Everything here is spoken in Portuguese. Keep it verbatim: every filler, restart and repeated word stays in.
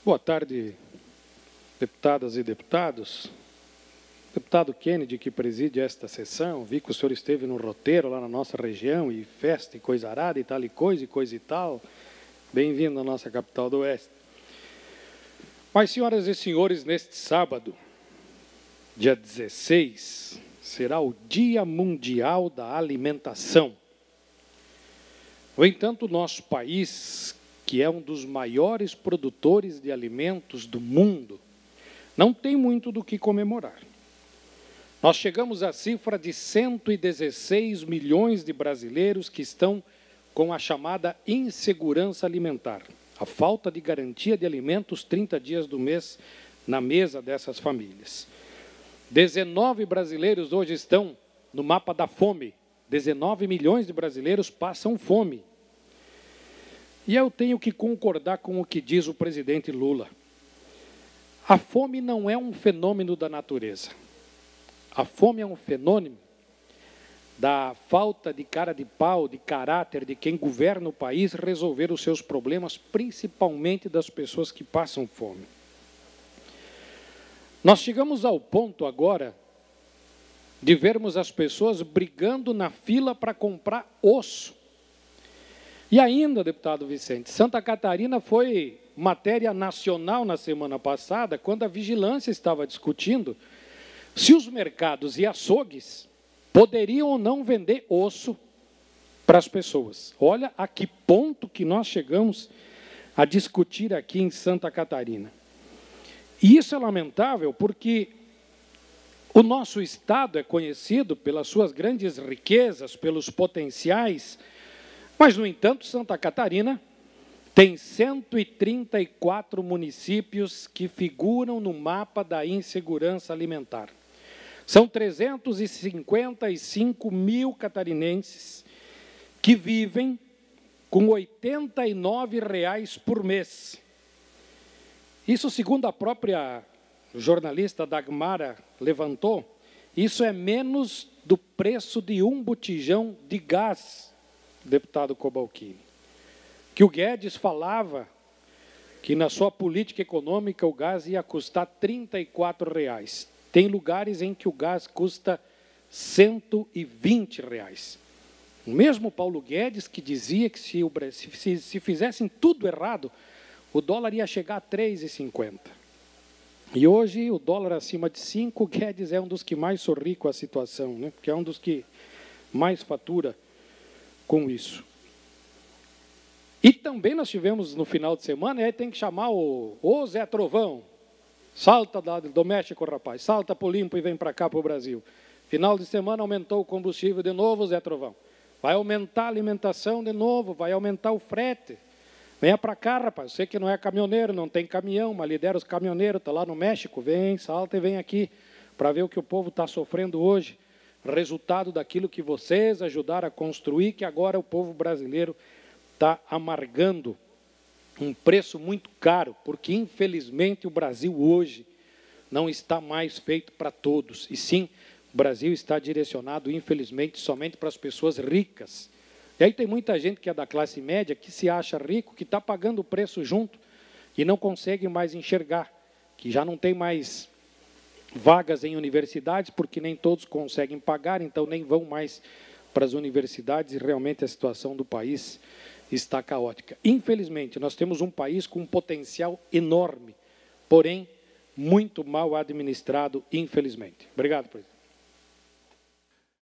Boa tarde, deputadas e deputados. Deputado Kennedy, que preside esta sessão, vi que o senhor esteve no roteiro lá na nossa região, e festa e coisa arada e tal e coisa e coisa e tal. Bem-vindo à nossa capital do Oeste. Mas, senhoras e senhores, neste sábado, dia dezesseis, será o Dia Mundial da Alimentação. No entanto, o nosso país, que é um dos maiores produtores de alimentos do mundo, não tem muito do que comemorar. Nós chegamos à cifra de cento e dezesseis milhões de brasileiros que estão com a chamada insegurança alimentar, a falta de garantia de alimentos trinta dias do mês na mesa dessas famílias. dezenove brasileiros hoje estão no mapa da fome. dezenove milhões de brasileiros passam fome. E eu tenho que concordar com o que diz o presidente Lula. A fome não é um fenômeno da natureza. A fome é um fenômeno da falta de cara de pau, de caráter de quem governa o país resolver os seus problemas, principalmente das pessoas que passam fome. Nós chegamos ao ponto agora de vermos as pessoas brigando na fila para comprar osso. E ainda, deputado Vicente, Santa Catarina foi matéria nacional na semana passada, quando a vigilância estava discutindo se os mercados e açougues poderiam ou não vender osso para as pessoas. Olha a que ponto que nós chegamos a discutir aqui em Santa Catarina. E isso é lamentável porque o nosso estado é conhecido pelas suas grandes riquezas, pelos potenciais, mas, no entanto, Santa Catarina tem cento e trinta e quatro municípios que figuram no mapa da insegurança alimentar. São trezentos e cinquenta e cinco mil catarinenses que vivem com oitenta e nove reais por mês. Isso, segundo a própria jornalista Dagmara levantou, isso é menos do preço de um botijão de gás, deputado Cobalcini. Que o Guedes falava que na sua política econômica o gás ia custar trinta e quatro reais. Tem lugares em que o gás custa cento e vinte reais. O mesmo Paulo Guedes que dizia que se, o, se, se fizessem tudo errado, o dólar ia chegar a três reais e cinquenta centavos. E hoje o dólar acima de cinco, o Guedes é um dos que mais sorri com a situação, né? Porque é um dos que mais fatura com isso. E também nós tivemos no final de semana, e aí tem que chamar o, o Zé Trovão, salta do México, rapaz, salta para o limpo e vem para cá, para o Brasil. Final de semana aumentou o combustível de novo, Zé Trovão. Vai aumentar a alimentação de novo, vai aumentar o frete. Venha para cá, rapaz, você que não é caminhoneiro, não tem caminhão, mas lidera os caminhoneiros, está lá no México, vem, salta e vem aqui, para ver o que o povo está sofrendo hoje. Resultado daquilo que vocês ajudaram a construir, que agora o povo brasileiro está amargando um preço muito caro, porque, infelizmente, o Brasil hoje não está mais feito para todos. E sim, o Brasil está direcionado, infelizmente, somente para as pessoas ricas. E aí tem muita gente que é da classe média, que se acha rico, que está pagando o preço junto e não consegue mais enxergar, que já não tem mais vagas em universidades, porque nem todos conseguem pagar, então nem vão mais para as universidades, e realmente a situação do país está caótica. Infelizmente, nós temos um país com um potencial enorme, porém, muito mal administrado, infelizmente. Obrigado, presidente.